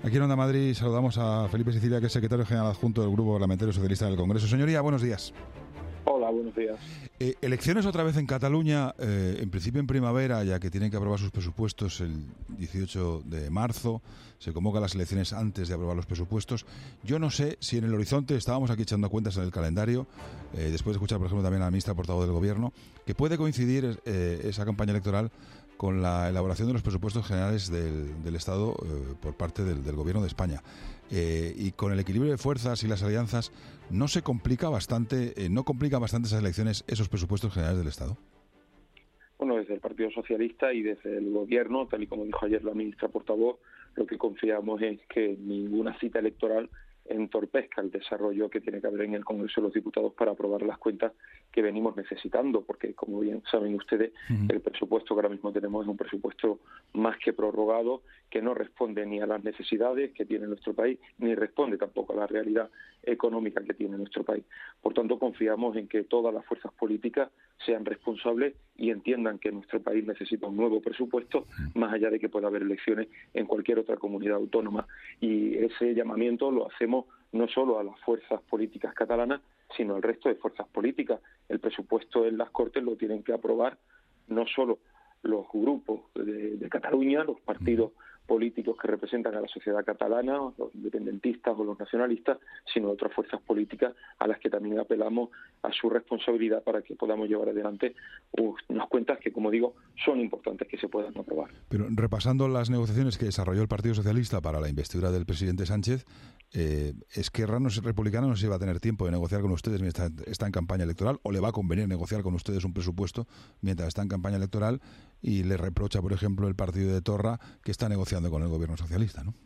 Aquí en Onda Madrid saludamos a Felipe Sicilia, que es secretario general adjunto del Grupo Parlamentario Socialista del Congreso. Señoría, buenos días. Hola, buenos días. Elecciones otra vez en Cataluña, en principio en primavera, ya que tienen que aprobar sus presupuestos el 18 de marzo. Se convocan las elecciones antes de aprobar los presupuestos. Yo no sé si en el horizonte, estábamos aquí echando cuentas en el calendario, después de escuchar, por ejemplo, también a la ministra portavoz del Gobierno, que puede coincidir esa campaña electoral con la elaboración de los presupuestos generales del Estado por parte del Gobierno de España. Y con el equilibrio de fuerzas y las alianzas, ¿no se complica bastante, no complican bastante esas elecciones, esos presupuestos generales del Estado? Bueno, desde el Partido Socialista y desde el Gobierno, tal y como dijo ayer la ministra portavoz, lo que confiamos es que ninguna cita electoral entorpezca el desarrollo que tiene que haber en el Congreso de los Diputados para aprobar las cuentas que venimos necesitando, porque como bien saben ustedes, el presupuesto que ahora mismo tenemos es un presupuesto más que prorrogado, que no responde ni a las necesidades que tiene nuestro país, ni responde tampoco a la realidad económica que tiene nuestro país. Por tanto, confiamos en que todas las fuerzas políticas sean responsables y entiendan que nuestro país necesita un nuevo presupuesto, más allá de que pueda haber elecciones en cualquier otra comunidad autónoma. Y ese llamamiento lo hacemos no solo a las fuerzas políticas catalanas, sino al resto de fuerzas políticas. El presupuesto en las Cortes lo tienen que aprobar no solo los grupos de Cataluña, los partidos políticos que representan a la sociedad catalana, los independentistas o los nacionalistas, sino otras fuerzas políticas a las que también apelamos a su responsabilidad para que podamos llevar adelante unas cuentas que, como digo, son importantes que se puedan aprobar. Pero repasando las negociaciones que desarrolló el Partido Socialista para la investidura del presidente Sánchez, Esquerra Republicana no se va a tener tiempo de negociar con ustedes mientras está en campaña electoral, o le va a convenir negociar con ustedes un presupuesto mientras está en campaña electoral, y le reprocha, por ejemplo, el partido de Torra que está negociando con el Gobierno socialista, ¿no?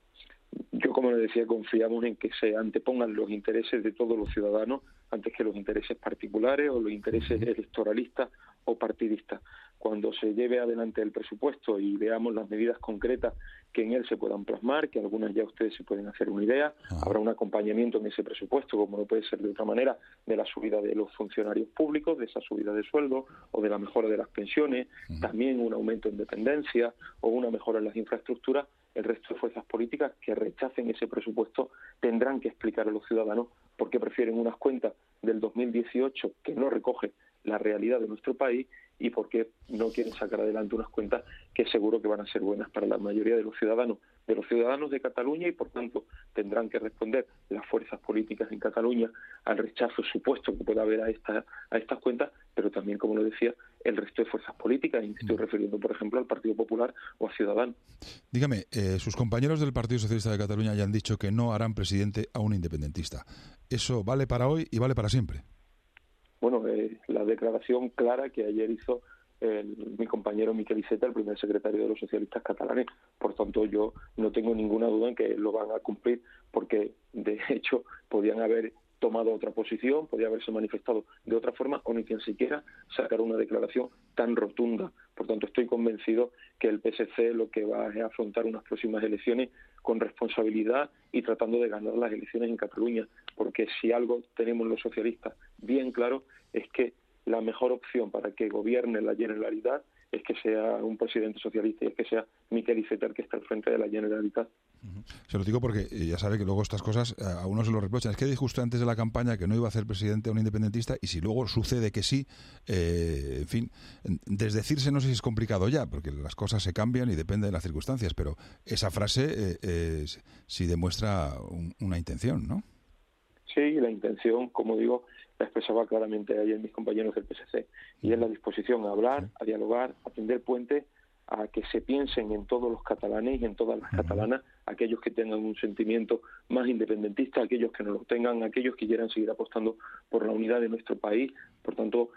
Yo, como le decía, confiamos en que se antepongan los intereses de todos los ciudadanos antes que los intereses particulares o los intereses electoralistas o partidistas. Cuando se lleve adelante el presupuesto y veamos las medidas concretas que en él se puedan plasmar, que algunas ya ustedes se pueden hacer una idea, habrá un acompañamiento en ese presupuesto, como no puede ser de otra manera, de la subida de los funcionarios públicos, de esa subida de sueldo o de la mejora de las pensiones, también un aumento en dependencia o una mejora en las infraestructuras. El resto de fuerzas políticas que rechacen ese presupuesto tendrán que explicar a los ciudadanos por qué prefieren unas cuentas del 2018 que no recoge la realidad de nuestro país y por qué no quieren sacar adelante unas cuentas que seguro que van a ser buenas para la mayoría de los ciudadanos de Cataluña, y por tanto tendrán que responder las fuerzas políticas en Cataluña al rechazo supuesto que pueda haber a estas cuentas, pero también, como lo decía, el resto de fuerzas políticas, y me estoy refiriendo, por ejemplo, al Partido Popular o a Ciudadanos. Dígame, sus compañeros del Partido Socialista de Cataluña ya han dicho que no harán presidente a un independentista. ¿Eso vale para hoy y vale para siempre? Bueno, la declaración clara que ayer hizo mi compañero Miquel Iceta, el primer secretario de los socialistas catalanes. Por tanto, yo no tengo ninguna duda en que lo van a cumplir, porque de hecho podían haber tomado otra posición, podía haberse manifestado de otra forma, o ni siquiera sacar una declaración tan rotunda. Por tanto, estoy convencido que el PSC lo que va es a afrontar unas próximas elecciones con responsabilidad y tratando de ganar las elecciones en Cataluña, porque si algo tenemos los socialistas bien claro es que la mejor opción para que gobierne la Generalitat es que sea un presidente socialista, y es que sea Miquel Iceta el que está al frente de la Generalitat. Se lo digo porque ya sabe que luego estas cosas a uno se lo reprochan. Es que dijo usted antes de la campaña que no iba a hacer presidente a un independentista, y si luego sucede que sí, en fin, desdecirse no sé si es complicado ya, porque las cosas se cambian y depende de las circunstancias, pero esa frase sí demuestra una intención, ¿no? Sí, la intención, como digo, la expresaba claramente ayer mis compañeros del PSC, y es la disposición a hablar, a dialogar, a tender puentes, a que se piensen en todos los catalanes y en todas las catalanas, aquellos que tengan un sentimiento más independentista, aquellos que no lo tengan, aquellos que quieran seguir apostando por la unidad de nuestro país. Por tanto,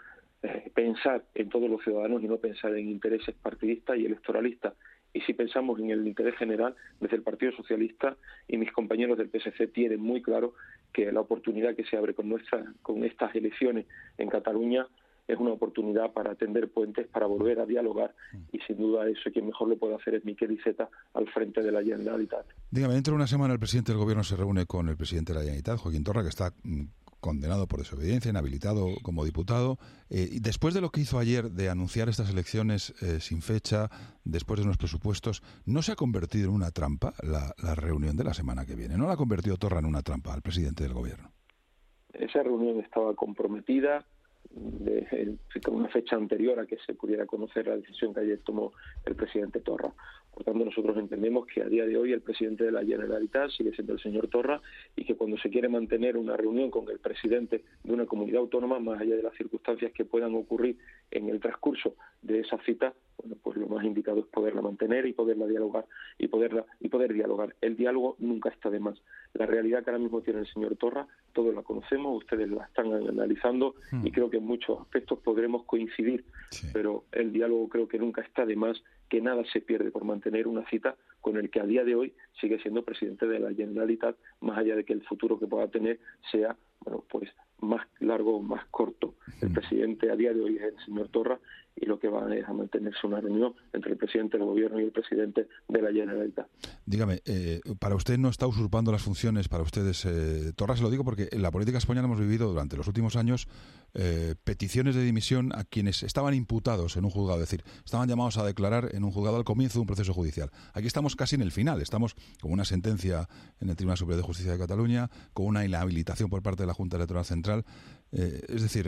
pensar en todos los ciudadanos y no pensar en intereses partidistas y electoralistas. Y si pensamos en el interés general, desde el Partido Socialista y mis compañeros del PSC tienen muy claro que la oportunidad que se abre con estas elecciones en Cataluña es una oportunidad para tender puentes, para volver a dialogar, y sin duda eso quien mejor lo puede hacer es Miquel Iceta al frente de la Generalitat. Dígame, dentro de una semana el presidente del Gobierno se reúne con el presidente de la Generalitat, Joaquín Torra, que está condenado por desobediencia, inhabilitado como diputado. Y después de lo que hizo ayer de anunciar estas elecciones sin fecha, después de unos presupuestos, ¿no se ha convertido en una trampa la reunión de la semana que viene? ¿No la ha convertido Torra en una trampa al presidente del gobierno? Esa reunión estaba comprometida con una fecha anterior a que se pudiera conocer la decisión que ayer tomó el presidente Torra. Por tanto, nosotros entendemos que a día de hoy el presidente de la Generalitat sigue siendo el señor Torra y que cuando se quiere mantener una reunión con el presidente de una comunidad autónoma, más allá de las circunstancias que puedan ocurrir en el transcurso de esa cita, bueno, pues lo más indicado es poderla mantener y poderla dialogar y poder dialogar. El diálogo nunca está de más. La realidad que ahora mismo tiene el señor Torra, todos la conocemos, ustedes la están analizando y creo que en muchos aspectos podremos coincidir, pero el diálogo creo que nunca está de más, que nada se pierde por mantener una cita con el que a día de hoy sigue siendo presidente de la Generalitat, más allá de que el futuro que pueda tener sea, bueno, pues más largo o más corto. El presidente a día de hoy es el señor Torra y lo que va es a mantenerse una reunión entre el presidente del gobierno y el presidente de la Generalitat. Dígame, ¿para usted no está usurpando las funciones, para ustedes, Torra? Se lo digo porque en la política española hemos vivido durante los últimos años peticiones de dimisión a quienes estaban imputados en un juzgado, es decir, estaban llamados a declarar en un juzgado al comienzo de un proceso judicial. Aquí estamos casi en el final, estamos con una sentencia en el Tribunal Superior de Justicia de Cataluña, con una inhabilitación por parte de la Junta Electoral Central, es decir,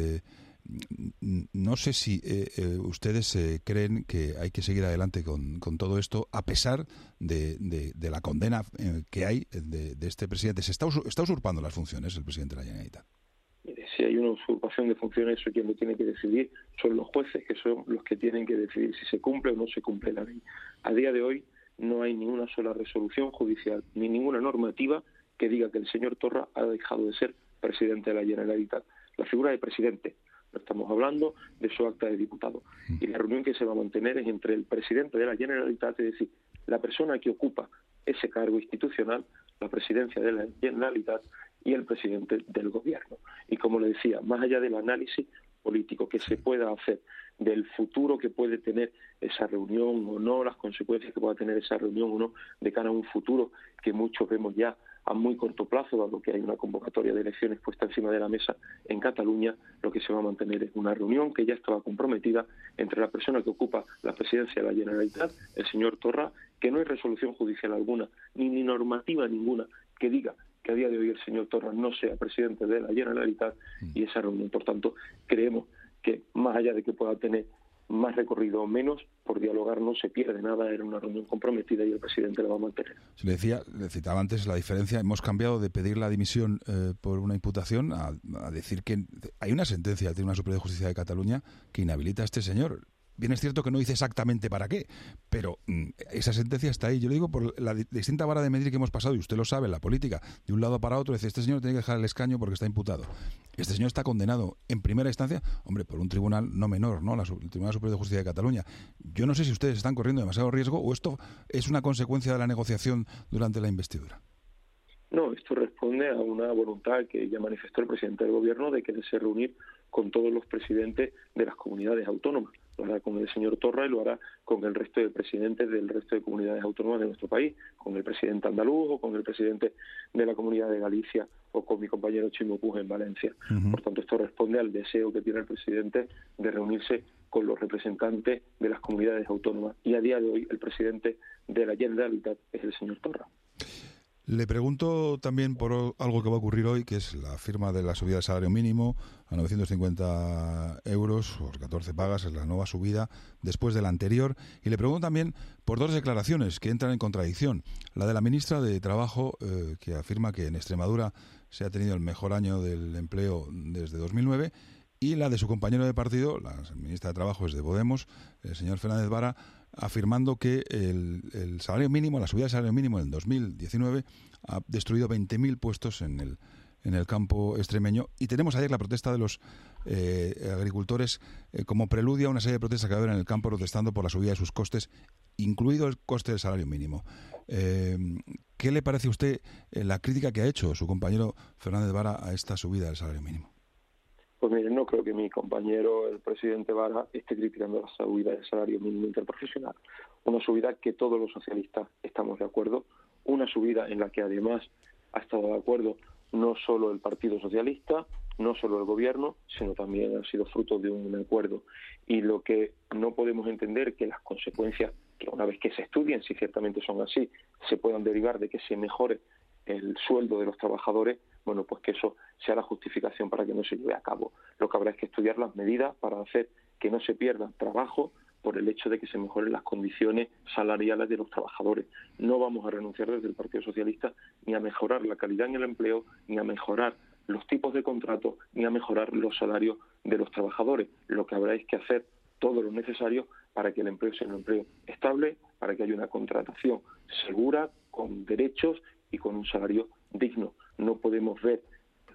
no sé si ustedes creen que hay que seguir adelante con todo esto a pesar de la condena que hay de este presidente. Está usurpando las funciones el presidente de la Generalitat. Mire, si hay una usurpación de funciones, eso quien lo tiene que decidir son los jueces, que son los que tienen que decidir si se cumple o no se cumple la ley. A día de hoy no hay ni una sola resolución judicial ni ninguna normativa que diga que el señor Torra ha dejado de ser presidente de la Generalitat. La figura de presidente, no estamos hablando de su acta de diputado. Y la reunión que se va a mantener es entre el presidente de la Generalitat, es decir, la persona que ocupa ese cargo institucional, la presidencia de la Generalitat, y el presidente del gobierno. Y como le decía, más allá del análisis político que se pueda hacer del futuro que puede tener esa reunión o no, las consecuencias que pueda tener esa reunión o no, de cara a un futuro que muchos vemos ya a muy corto plazo, dado que hay una convocatoria de elecciones puesta encima de la mesa en Cataluña, lo que se va a mantener es una reunión que ya estaba comprometida entre la persona que ocupa la presidencia de la Generalitat, el señor Torra, que no hay resolución judicial alguna, ni normativa ninguna que diga que a día de hoy el señor Torra no sea presidente de la Generalitat y esa reunión. Por tanto, creemos que más allá de que pueda tener más recorrido o menos, por dialogar no se pierde nada, era una reunión comprometida y el presidente la va a mantener. Se le decía, le citaba antes la diferencia, hemos cambiado de pedir la dimisión por una imputación a decir que hay una sentencia del Tribunal Superior de Justicia de Cataluña que inhabilita a este señor. Bien, es cierto que no dice exactamente para qué, pero esa sentencia está ahí. Yo le digo por la distinta vara de medir que hemos pasado, y usted lo sabe, en la política, de un lado para otro, dice, este señor tiene que dejar el escaño porque está imputado. Este señor está condenado en primera instancia, hombre, por un tribunal no menor, ¿no? El Tribunal Superior de Justicia de Cataluña. Yo no sé si ustedes están corriendo demasiado riesgo o esto es una consecuencia de la negociación durante la investidura. No, esto responde a una voluntad que ya manifestó el presidente del gobierno de quererse reunir con todos los presidentes de las comunidades autónomas. Lo hará con el señor Torra y lo hará con el resto de presidentes del resto de comunidades autónomas de nuestro país, con el presidente andaluz o con el presidente de la Comunidad de Galicia o con mi compañero Chimo Puig en Valencia. Por tanto, esto responde al deseo que tiene el presidente de reunirse con los representantes de las comunidades autónomas. Y a día de hoy el presidente de la Generalitat es el señor Torra. Le pregunto también por algo que va a ocurrir hoy, que es la firma de la subida del salario mínimo a 950 euros, o 14 pagas, es la nueva subida después de la anterior. Y le pregunto también por dos declaraciones que entran en contradicción. La de la ministra de Trabajo, que afirma que en Extremadura se ha tenido el mejor año del empleo desde 2009, y la de su compañero de partido, la ministra de Trabajo es de Podemos, el señor Fernández Vara, afirmando que el salario mínimo, la subida del salario mínimo en 2019 ha destruido 20.000 puestos en el campo extremeño. Y tenemos ayer la protesta de los agricultores como preludio a una serie de protestas que va a haber en el campo protestando por la subida de sus costes, incluido el coste del salario mínimo. ¿Qué le parece a usted la crítica que ha hecho su compañero Fernández Vara a esta subida del salario mínimo? Pues mire, no creo que mi compañero, el presidente Vara, esté criticando la subida del salario mínimo interprofesional. Una subida que todos los socialistas estamos de acuerdo, una subida en la que además ha estado de acuerdo no solo el Partido Socialista, no solo el Gobierno, sino también ha sido fruto de un acuerdo. Y lo que no podemos entender que las consecuencias, que una vez que se estudien, si ciertamente son así, se puedan derivar de que se mejore el sueldo de los trabajadores, bueno, pues que eso sea la justificación para que no se lleve a cabo. Lo que habrá es que estudiar las medidas para hacer que no se pierda trabajo por el hecho de que se mejoren las condiciones salariales de los trabajadores. No vamos a renunciar desde el Partido Socialista ni a mejorar la calidad en el empleo, ni a mejorar los tipos de contratos, ni a mejorar los salarios de los trabajadores. Lo que habrá es que hacer todo lo necesario para que el empleo sea un empleo estable, para que haya una contratación segura, con derechos y con un salario digno. No podemos ver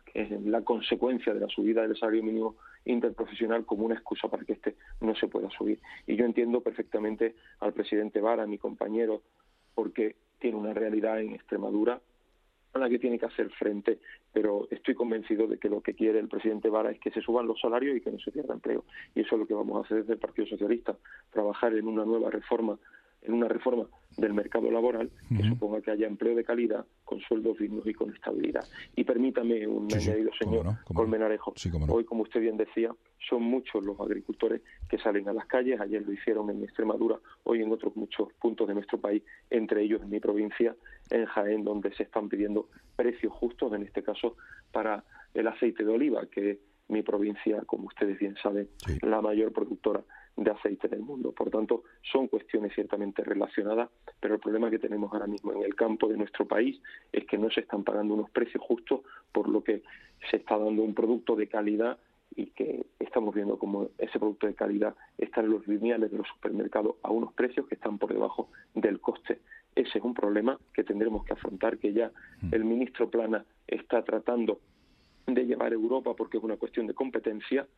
la consecuencia de la subida del salario mínimo interprofesional como una excusa para que este no se pueda subir. Y yo entiendo perfectamente al presidente Vara, mi compañero, porque tiene una realidad en Extremadura a la que tiene que hacer frente, pero estoy convencido de que lo que quiere el presidente Vara es que se suban los salarios y que no se pierda empleo. Y eso es lo que vamos a hacer desde el Partido Socialista, trabajar en una nueva reforma, en una reforma del mercado laboral que suponga que haya empleo de calidad, con sueldos dignos y con estabilidad. Y permítame un añadido, señor Colmenarejo. Hoy, como usted bien decía, son muchos los agricultores que salen a las calles. Ayer lo hicieron en Extremadura, hoy en otros muchos puntos de nuestro país, entre ellos en mi provincia, en Jaén, donde se están pidiendo precios justos, en este caso para el aceite de oliva, que es mi provincia, como ustedes bien saben, la mayor productora de aceite del mundo. Por tanto, son cuestiones ciertamente relacionadas, pero el problema que tenemos ahora mismo en el campo de nuestro país es que no se están pagando unos precios justos, por lo que se está dando un producto de calidad y que estamos viendo como ese producto de calidad está en los lineales de los supermercados a unos precios que están por debajo del coste. Ese es un problema que tendremos que afrontar, que ya el ministro Plana está tratando de llevar a Europa, porque es una cuestión de competencia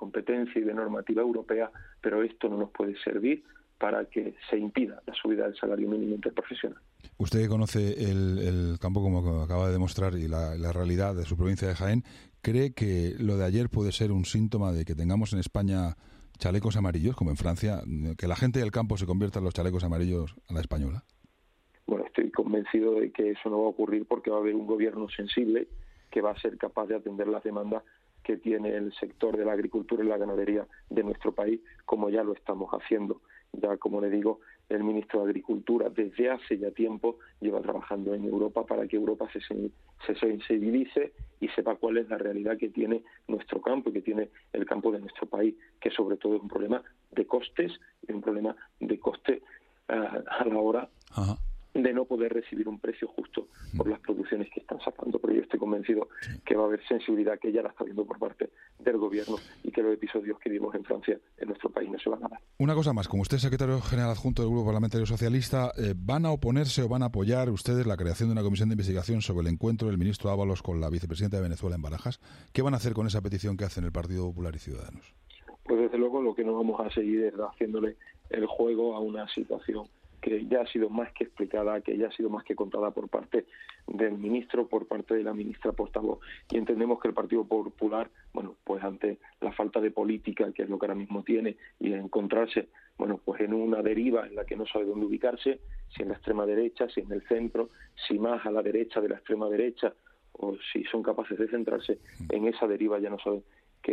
y de normativa europea, pero esto no nos puede servir para que se impida la subida del salario mínimo interprofesional. Usted conoce el campo, como acaba de demostrar, y la realidad de su provincia de Jaén. ¿Cree que lo de ayer puede ser un síntoma de que tengamos en España chalecos amarillos, como en Francia, que la gente del campo se convierta en los chalecos amarillos a la española? Bueno, estoy convencido de que eso no va a ocurrir, porque va a haber un gobierno sensible que va a ser capaz de atender las demandas que tiene el sector de la agricultura y la ganadería de nuestro país, como ya lo estamos haciendo. Ya, como le digo, el ministro de Agricultura desde hace ya tiempo lleva trabajando en Europa para que Europa se sensibilice y sepa cuál es la realidad que tiene nuestro campo y que tiene el campo de nuestro país, que sobre todo es un problema de costes y un problema de coste a la hora de no poder recibir un precio justo por las producciones que están sacando. Pero yo estoy convencido que va a haber sensibilidad, que ya la está viendo por parte del gobierno, y que los episodios que vimos en Francia en nuestro país no se van a dar. Una cosa más, como usted es secretario general adjunto del Grupo Parlamentario Socialista, ¿van a oponerse o van a apoyar ustedes la creación de una comisión de investigación sobre el encuentro del ministro Ábalos con la vicepresidenta de Venezuela en Barajas? ¿Qué van a hacer con esa petición que hacen el Partido Popular y Ciudadanos? Pues desde luego lo que no vamos a seguir es haciéndole el juego a una situación que ya ha sido más que explicada, que ya ha sido más que contada por parte del ministro, por parte de la ministra portavoz. Y entendemos que el Partido Popular, bueno, pues ante la falta de política, que es lo que ahora mismo tiene, y encontrarse, bueno, pues en una deriva en la que no sabe dónde ubicarse, si en la extrema derecha, si en el centro, si más a la derecha de la extrema derecha, o si son capaces de centrarse en esa deriva, ya no saben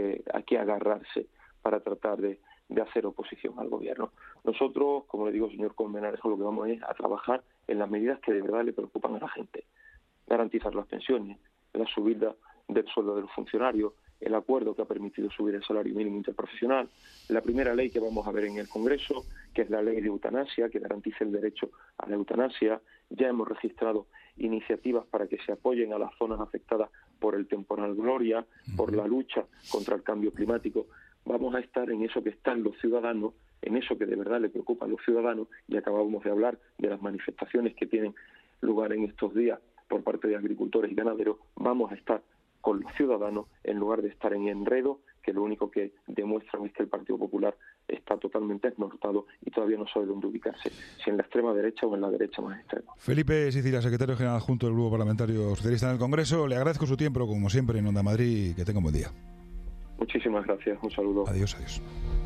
a qué agarrarse para tratar de hacer oposición al gobierno. Nosotros, como le digo, señor Colmenarejo, lo que vamos es a trabajar en las medidas que de verdad le preocupan a la gente. Garantizar las pensiones, la subida del sueldo de los funcionarios, el acuerdo que ha permitido subir el salario mínimo interprofesional, la primera ley que vamos a ver en el Congreso, que es la ley de eutanasia, que garantice el derecho a la eutanasia. Ya hemos registrado iniciativas para que se apoyen a las zonas afectadas por el temporal Gloria, por la lucha contra el cambio climático. Vamos a estar en eso que están los ciudadanos, en eso que de verdad le preocupa a los ciudadanos, y acabamos de hablar de las manifestaciones que tienen lugar en estos días por parte de agricultores y ganaderos. Vamos a estar con los ciudadanos en lugar de estar en enredo, que lo único que demuestran es que el Partido Popular está totalmente desnortado y todavía no sabe dónde ubicarse, si en la extrema derecha o en la derecha más extrema. Felipe Sicilia, secretario general adjunto del Grupo Parlamentario Socialista en el Congreso, le agradezco su tiempo, como siempre, en Onda Madrid, y que tenga un buen día. Muchísimas gracias, un saludo. Adiós.